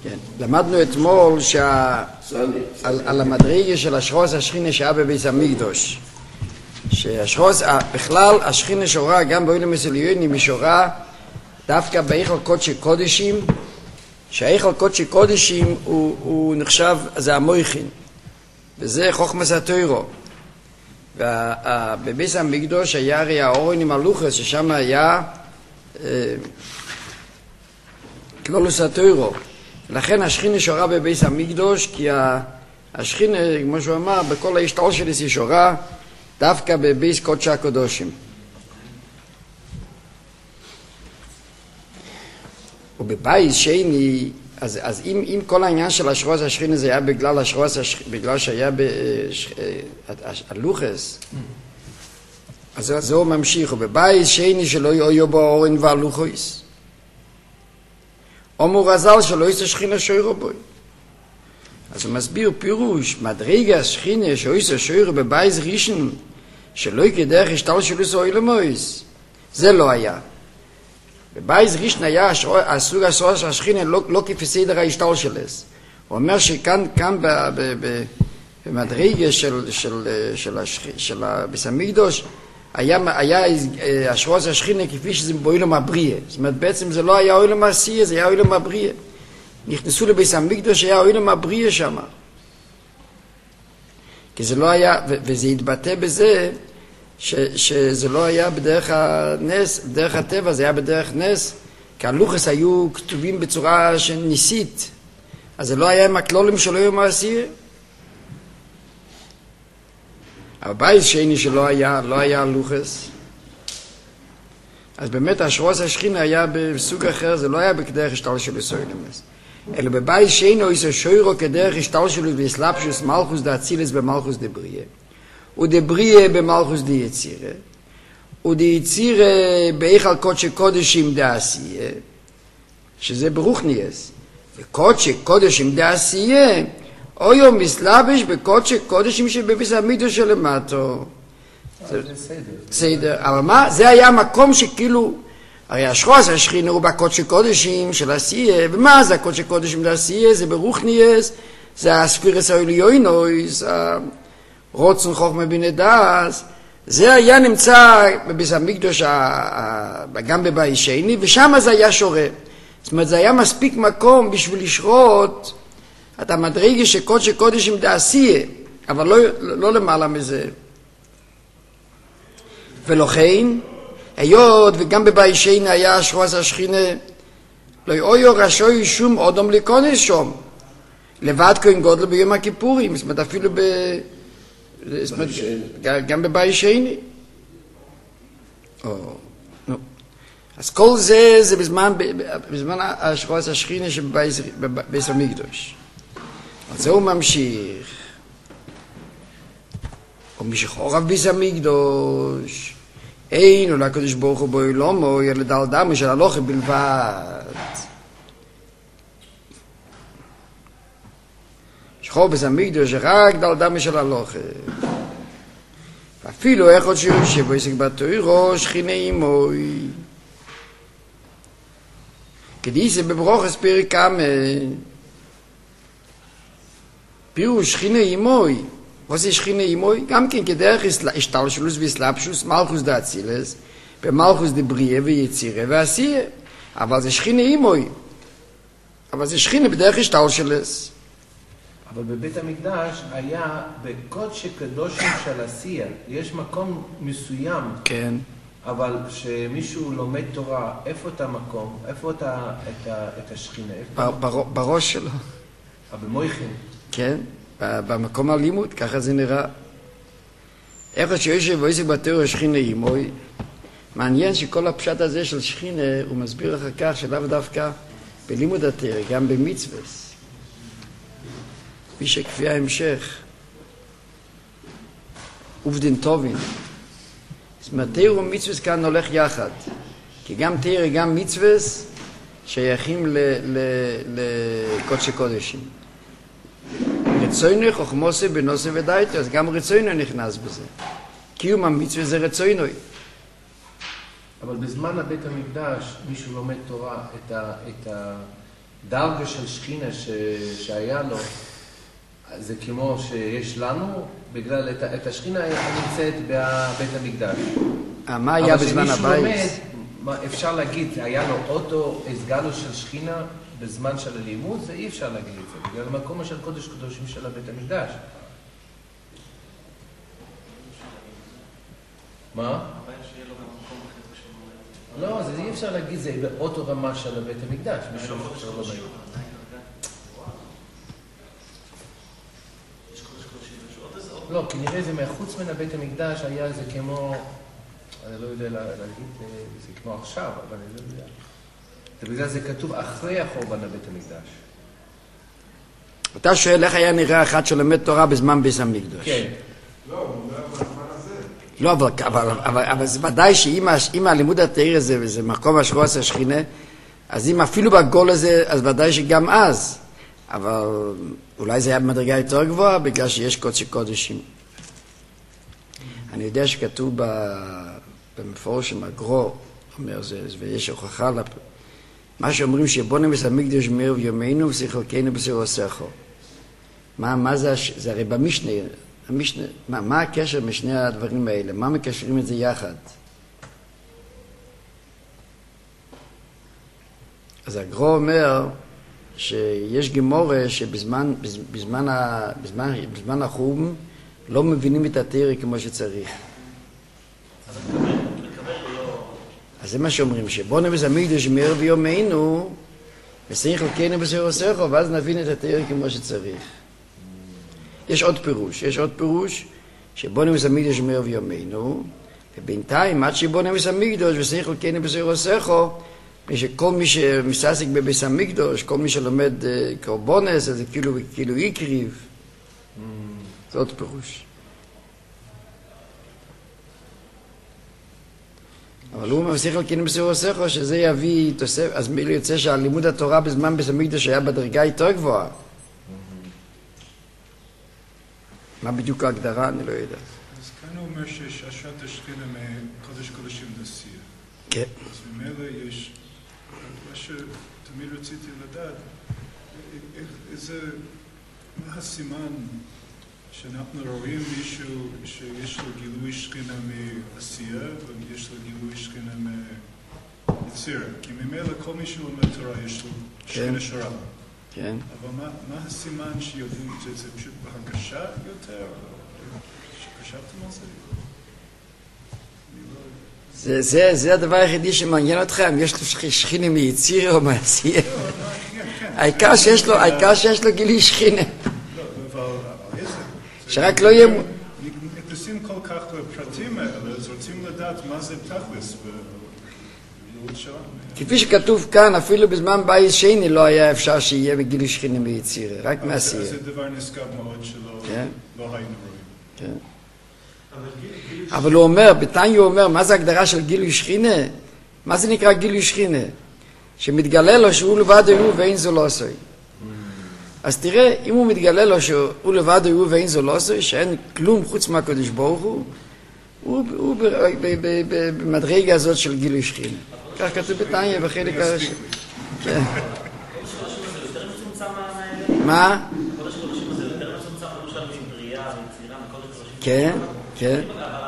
כן, למדנו אתמול על המדרגה של השרוס השכינה שהיה בבית המקדוש. שהשרוס, בכלל השכינה שורה גם באוילם מסוליונים היא שורה דווקא בהיכל קודשי קודשים, שההיכל קודשי קודשים הוא נחשב, זה המויכין, וזה חוכמת התורה. ובבית המקדוש היה הרי האורנים הלוחס, ששם היה כלולוס התורה. לכן השכינה שורה בבית המקדוש, כי השכינה, כמו שהוא אמר, בכל ההשתול שלי היא שורה דווקא בבית קודשי הקודשים. ובבית שני, אז אם כל העניין של השרוס השכינה זה היה בגלל השרוס, בגלל שהיה הלוחס, אז זהו ממשיך. ובבית שני שלא יהיו בו אורן והלוחס, אומר רז"ל שלא יעשה שכינה שוירו בו. אז הוא מסביר פירוש, מדרגה השכינה שיעשה שוירו בבית ראשון, שלא כדרך השתלשלות אילומוס, זה לא היה. בבית ראשון היה הסוג השרוס השכינה לא כפי סדר ההשתלשלות. הוא אומר שכאן במדרגה של בית המקדוש היה השרוס השכינה כפי שזה באילום הבריאה. זאת אומרת, בעצם זה לא היה אילום העשייה, זה היה אילום הבריאה. נכנסו לבית המקדוש, היה אילום הבריאה שם. כי זה לא היה, וזה התבטא בזה שזה לא היה בדרך הנס, בדרך הטבע, זה היה בדרך נס, כי הלוחס היו כתובים בצורה ניסית, אז זה לא היה עם הכלולים שלא היו מעשייה. הבית שני שלא היה לוחס, אז באמת השרוס השכינה היה בסוג אחר, זה לא היה בדרך השתלשלות סוילמס, אלא בבית שני הוא שוירו כדרך השתלשלות ואסלאפשוס מלכוס דאצילס במלכוס דבריאה, ודבריאה במלכוס דיצירה, ודיצירה בהיכל קודשי קודשים דעשייה, שזה ברוכניאס, וקודשי קודשים דעשייה אויו מסלבש בקודשי קודשים שבבית המקדוש שלמטו. סדר. אבל מה? זה היה מקום שכאילו, הרי השרוס השכינה הוא בקודשי קודשים של עשייה, ומה זה הקודשי קודשים של עשייה? זה ברוכניאס, זה הספירס העליונויס, רוצן חוכמה בינה דאס, זה היה נמצא בבית המקדוש גם בבית שני, ושם זה היה שורה. זאת אומרת, זה היה מספיק מקום בשביל לשרות את המדרגה שקודשי קודשים דעשייה, אבל לא למעלה מזה. ולכן, היות וגם בבית שני היה השרוס השכינה, לא יהיו רשוי שום אדם להיכנס שם, לבד כהן גודל ביום הכיפורים, זאת אומרת אפילו גם בבית שני. אז כל זה בזמן השרוס השכינה שבבית המקדוש. אז זהו ממשיך. ומשחורב בית המקדוש אין אולי הקדוש ברוך הוא בעולמו ילד על דמו של הלוכה בלבד. שחור בית המקדוש רק דל דמו של הלוכה. ואפילו איך עוד שיושב ועסק בתוירו שכינה עמוי. כדיסה בברוכס פרק כמה פירוש שכינה עמוי. מה זה שכינה עמוי? גם כן כדרך השתלשלות ואסלאפשוס מלכוס דאצילס במלכוס דבריאה ויצירה ועשייה, אבל זה שכינה עמוי, אבל זה שכינה בדרך השתלשלות. אבל בבית המקדש היה בקודשי קדושים של עשייה, יש מקום מסוים, כן, אבל שמישהו לומד תורה, איפה את המקום? איפה את השכינה? בראש שלו. במויכין. כן, במקום הלימוד, ככה זה נראה. איפה שיושב ועסק בתורה שכינה עמוי, מעניין שכל הפשט הזה של שכינה הוא מסביר אחר כך שלאו דווקא בלימוד התורה, גם במצוות. מי שכפי ההמשך, עובדין טובין. זאת אומרת, תורה ומצוות כאן הולך יחד, כי גם תורה גם מצוות שייכים לקודשי קודשים. רצוינו חוכמוסי בנוסי ודאיתו, אז גם רצוינו נכנס בזה. קיום המצווה זה רצוינו. אבל בזמן הבית המקדש מישהו לומד תורה דרגה של שכינה שהיה לו, זה כמו שיש לנו, בגלל את השכינה נמצאת בבית המקדש. מה היה בזמן הבית? אפשר להגיד, היה לו אותו הסגלו של שכינה בזמן של הלימוד, זה אי אפשר להגיד את זה, בגלל המקום של קודש קדושים של בית המקדש. מה? לא, זה אי אפשר להגיד, זה באותו רמה של בית המקדש. לא, כנראה זה מחוץ מן הבית המקדש היה זה כמו, אני לא יודע להגיד, זה כמו עכשיו, אבל אני לא יודע. בגלל זה כתוב אחרי החורבן הבית המקדש. אתה שואל איך היה נראה אחד שלומד תורה בזמן בית המקדש. כן. לא, הוא אומר בזמן הזה. לא, אבל זה ודאי שאם הלימוד התאיר הזה, וזה מקום השרועס השכינה, אז אם אפילו בגול הזה, אז ודאי שגם אז. אבל אולי זה היה במדרגה יותר גבוהה, בגלל שיש קודש קודשים. אני יודע שכתוב במפורש עם הגרו, אומר זה, ויש הוכחה מה שאומרים שבונים את המקדש מאיר ויומנו ושחלקנו בסירו סכו. מה זה? זה הרי במשנה. מה הקשר משני הדברים האלה? מה מקשרים את זה יחד? אז הגרו אומר שיש גמורה שבזמן החורבן לא מבינים את התורה כמו שצריך. אז זה מה שאומרים, שבונים את המקדש מאיר ויומנו ושחלקנו בסירו סכו, ואז נבין את התורה כמו שצריך. יש עוד פירוש שבונים את המקדש מאיר ויומנו, ובינתיים עד שבונים את המקדש ושחלקנו בסירו סכו, שכל מי שמתעסק בבית המקדש, כל מי שלומד קורבנס, זה כאילו הקריב. זה עוד פירוש. אבל הוא מבשיח על כן בסירו סכו, שזה יביא תוסף, אז מי יוצא שהלימוד התורה בזמן בית המקדש היה בדרגה יותר גבוהה. מה בדיוק ההגדרה? אני לא יודע. אז כאן הוא אומר שיש השעת השכינה מקודש קודשים נשיא. כן. אז ממילא יש, מה שתמיד רציתי לדעת, מה הסימן שאנחנו רואים מישהו שיש לו גילוי שכינה מעשייה ויש לו גילוי שכינה מיצירה? כי ממילא כל מי שלומד תורה יש לו שכינה שורה. כן. אבל מה הסימן שיודעים את זה? זה פשוט בהרגשה יותר? חשבתם על זה? זה הדבר היחידי שמעניין אתכם, יש לו שכינה מיצירה או מעשייה. העיקר שיש לו גילוי שכינה. שרק לא יהיה... נכנסים כל כך בפרטים האלה, אז רוצים לדעת מה זה תכלס בלימוד שלנו. כפי שכתוב כאן, אפילו בזמן בית שני לא היה אפשר שיהיה בגילוי שכינה מיצירה, רק מעשייה. זה דבר נשגב מאוד שלא היינו רואים. כן. אבל הוא אומר, בתניא הוא אומר, מה זה הגדרה של גילוי שכינה? מה זה נקרא גילוי שכינה? שמתגלה לו שהוא לבד הוא ואין זו לא עשוי. אז תראה, אם הוא מתגלה לו שהוא לבד הוא ואין זו לא עשוי, שאין כלום חוץ מהקדוש ברוך הוא במדרגה הזאת של גילוי שכינה. כך כתוב בתניא בחלק הראשון. כן. מה? כן, כן.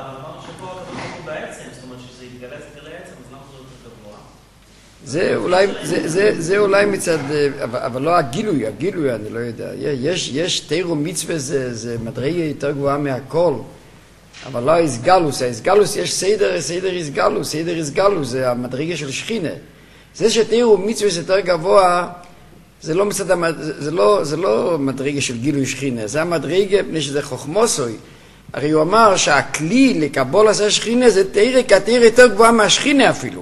זה אולי מצד, אבל לא הגילוי, אני לא יודע. יש תירו מצווה, זה מדרגה יותר גבוהה מהכל, אבל לא הסגלוס. ההסגלוס יש סדר הסגלוס, זה המדרגה של שכינה. זה שתירו מצווה זה יותר גבוה, זה לא מדרגה של גילוי שכינה, זה המדרגה פני שזה חוכמוסוי. הרי הוא אמר שהכלי לקבול עשה שכינה זה תירה, כי התירה יותר גבוהה מהשכינה אפילו.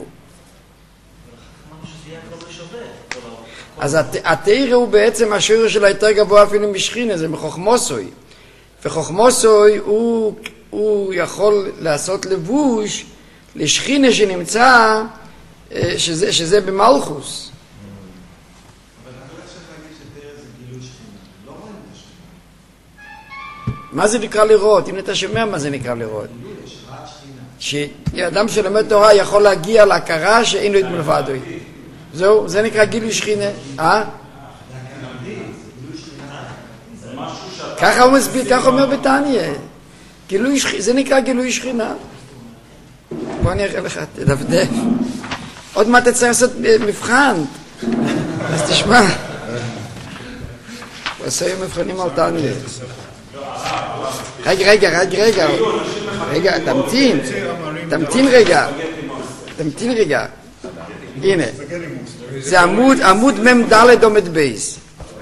אז התירה הוא בעצם השורש שלה יותר גבוה אפילו משכינה, זה מחוכמוסוי. וחוכמוסוי הוא יכול לעשות לבוש לשכינה שנמצא, שזה במלכוס. מה זה נקרא לראות? אם אתה שומע מה זה נקרא לראות? שאדם שלומד תורה יכול להגיע להכרה שאין לו את מלבדו. זהו, זה נקרא גילוי שכינה. ככה הוא מסביר, ככה אומר בתניא. זה נקרא גילוי שכינה. בוא אני אראה לך, תדפדף. עוד מעט תצטרך לעשות מבחן. אז תשמע. עושה מבחנים על תניא. רגע, תמתין רגע. הנה. זה עמוד מ"ד עומד בייס.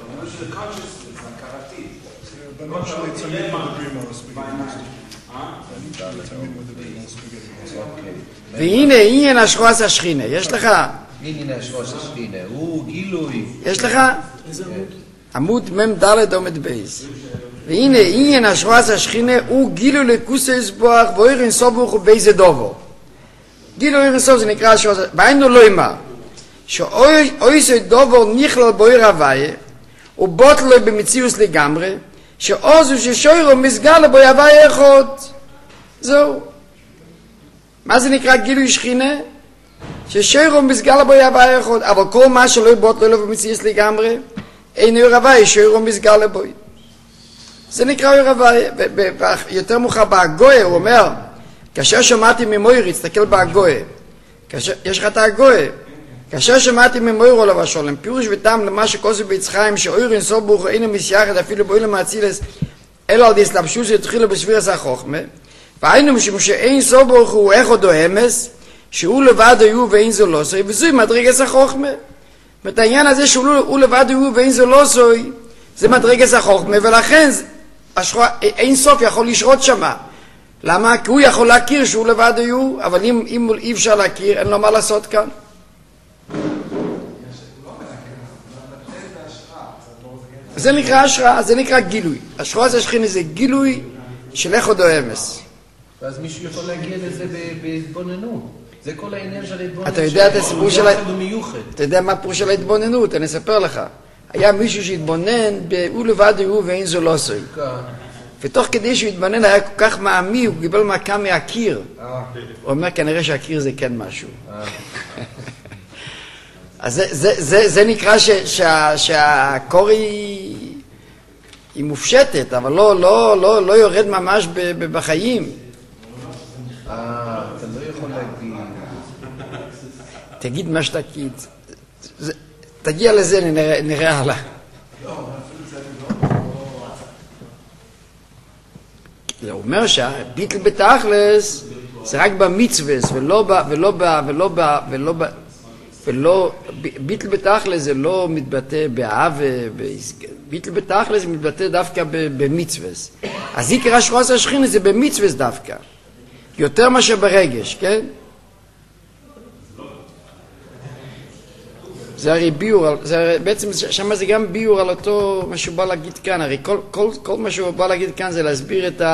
והנה עניין השחוס השכינה, יש לך? עניין השחוס השכינה, הוא גילוי. יש לך? עמוד מ"ד עומד בייס. והנה עניין השחוס השכינה הוא גילוי לכוסי סבוח ואויר אינסוף ברוך הוא באיזה דובו. גילוי אינסוף זה נקרא השחוס, בעינו לא אמר, שאויסי דובו נכלל באויר הוויה, ובוט לו במציאוס לגמרי, שעוזו ששוירו מסגל בו הוויה אחד. זהו. מה זה נקרא גילוי שכינה? ששוירו מסגל בו הוויה אחד, אבל כל מה שלא בוט לו במציאוס לגמרי, אין אויר הוויה, שוירו מסגל בו. זה נקרא אויר הוויה. יותר מאוחר בהגויה הוא אומר, כאשר שמעתי ממויר, תסתכל בהגויה, יש לך את ההגויה, כאשר שמעתי ממויר עליו השולם, פירוש וטעם למה שכוסו ביצחיים, שאויר אינסוף ברוך הוא אינו מסייחד אפילו באוילם מאצילס, אלא על דיסלבשוס יתחילו בספירס החוכמה, והיינו משום שאין סוף ברוך הוא אחד או אמס, שהוא לבד היו ואין זו לא סוי, וזוי מדרגס החוכמה. ואת העניין הזה שהוא לבד היו ואין זו לא סוי, זה מדרגס החוכמה, ולכן אין סוף יכול לשרות שמה. למה? כי הוא יכול להכיר שהוא לבד היו, אבל אם אי אפשר להכיר, אין לו מה לעשות כאן. זה נקרא השראה, זה נקרא גילוי. השראה זה השכינה, זה גילוי של אחד או אמס. ואז מישהו יכול להגיע לזה בהתבוננות. זה כל העניין של ההתבוננות. אתה יודע את הסיפור של אתה יודע מה הפירוש של ההתבוננות? אני אספר לך. היה מישהו שהתבונן, הוא לבד הוא ואין זו לא סוי. ותוך כדי שהוא התבונן היה כל כך מעמי, הוא קיבל מכה מהקיר. הוא אומר כנראה שהקיר זה כן משהו. אז זה נקרא שהקור היא מופשטת, אבל לא יורד ממש בחיים. אתה לא יכול להגיד. תגיד מה שתגיד. תגיע לזה, נראה הלאה. הוא אומר שהביטל בתכלס זה רק במצווס, ולא, ביטל בתכלס זה לא מתבטא באהבה, ביטל בתכלס זה מתבטא דווקא במצווס. אז עיקר השחוס השכינה זה במצווס דווקא. יותר מאשר ברגש, כן? זה הרי ביור, בעצם שם זה גם ביור על אותו מה שהוא בא להגיד כאן, הרי כל מה שהוא בא להגיד כאן זה להסביר את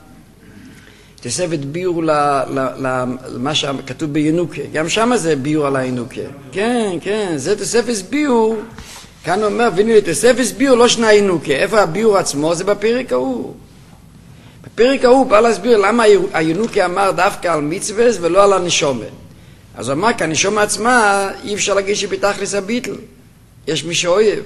תוספת ביור למה שכתוב בינוקה, גם שם זה ביור על הינוקה, כן, זה תוספת ביור, כאן הוא אומר, ויני תוספת ביור לא שנה הינוקה, איפה הביור עצמו? זה בפרק ההוא. בפרק ההוא בא להסביר למה הינוקה אמר דווקא על מצווס ולא על הנשומה. אז הוא אמר, כי הנשומה עצמה אי אפשר להגיד שבתכלס הביטל, יש מי שאוהב.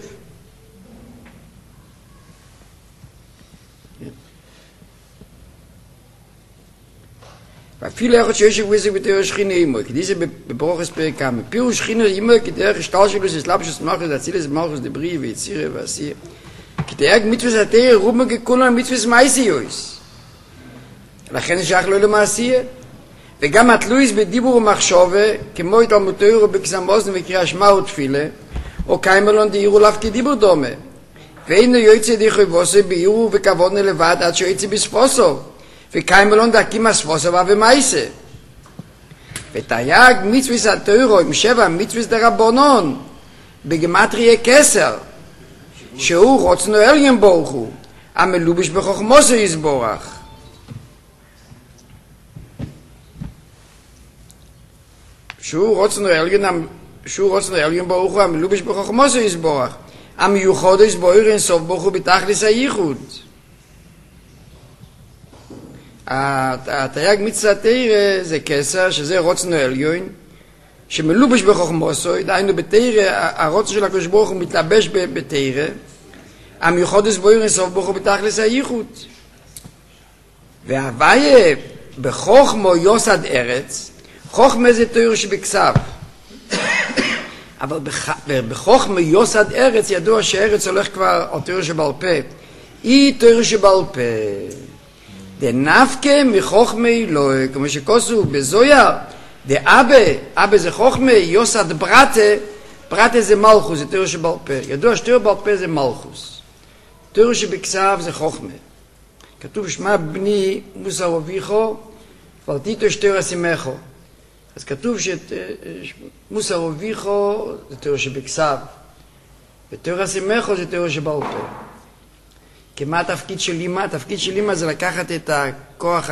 ואפילו יכול שיש וויזק בתיאור שכינה אימוי, כדי זה בברוכס פרק כמה. פירוש שכינה אימוי כדרך השטל שלו זה סלבשוס מלכוס, אצילס מלכוס דברי ויצירה ועשייה. כדרך מצווס התאר רובו ככולו מצווס מייסיוס. לכן זה שייך לו למעשייה. וגם התלויס בדיבור ומחשבה, כמו התלמוד תורה בקסם אוזן וקריאה שמע ותפילה, או קיימלון דהירו לאו כדיבור דומה. ואינו יוצא דיחוי בוסו בהירו וכבודנה לבד עד שיוצא בספוסו. וקיימלון דקים הספוסו ומייסה. ותייג מצווס התורה עם 7 מצווס דרבנון, בגמטריה 10, שהוא רוצנו עליון ברוך הוא, המלובש בחוכמוסו יסבורך. שהוא רוצנו עליון ברוך הוא, המלובש בחוכמוסו יסבורך. המיוחד יסבור אינסוף ברוך הוא בתכלס הייחוד. התייג מצוות תורה זה 10, שזה רוצנו עליון, שמלובש בחוכמוסו, דהיינו בתורה, הרוצן של הקדוש ברוך הוא מתלבש בתורה, המיוחדס בו אינסוף ברוך הוא בתכלס הייחוד. והוויה בחוכמו יוסד ארץ, חוכמה זה תורה שבכסף. אבל בחוכמה יוסד ארץ ידוע שארץ הולך כבר על תורה שבעל פה. היא תורה שבעל פה. דנפקה מחוכמה אלוהי, כמו שכוסו בזויר, אבא זה חוכמה, יוסד ברטה זה מלכוס, זה תורה שבעל פה. ידוע שתורה בעל פה זה מלכוס. תורה שבכסף זה חוכמה. כתוב שמע בני מוסר אביכו, פלטיתו שתורה שמחו. אז כתוב שמוסר אביכו זה תורה שבכסף, ותורה שמחו זה תורה שבעל פה. כי מה התפקיד של אימא? התפקיד של אימא זה לקחת את הכוח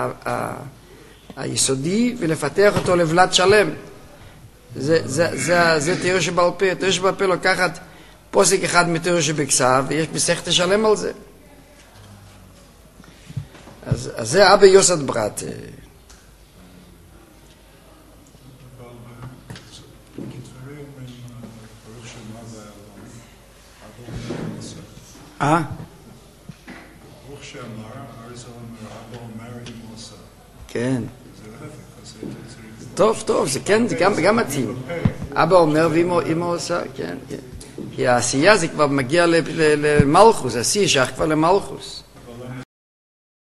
היסודי ולפתח אותו לבלת שלם. זה תורה שבעל פה. תורה שבעל פה לוקחת פוסק אחד מתורה שבכסף, ויש מסכת שלם על זה. אז זה אבא יוסד ברט. ברוך שאמר, ארזל אומר, אבא אומר ימוסה. כן. זה להפך, טוב, זה כן, זה גם מתאים. אבא אומר ואמא עושה, כן. כי העשייה זה כבר מגיע למלכוס, העשייה שייך כבר למלכוס.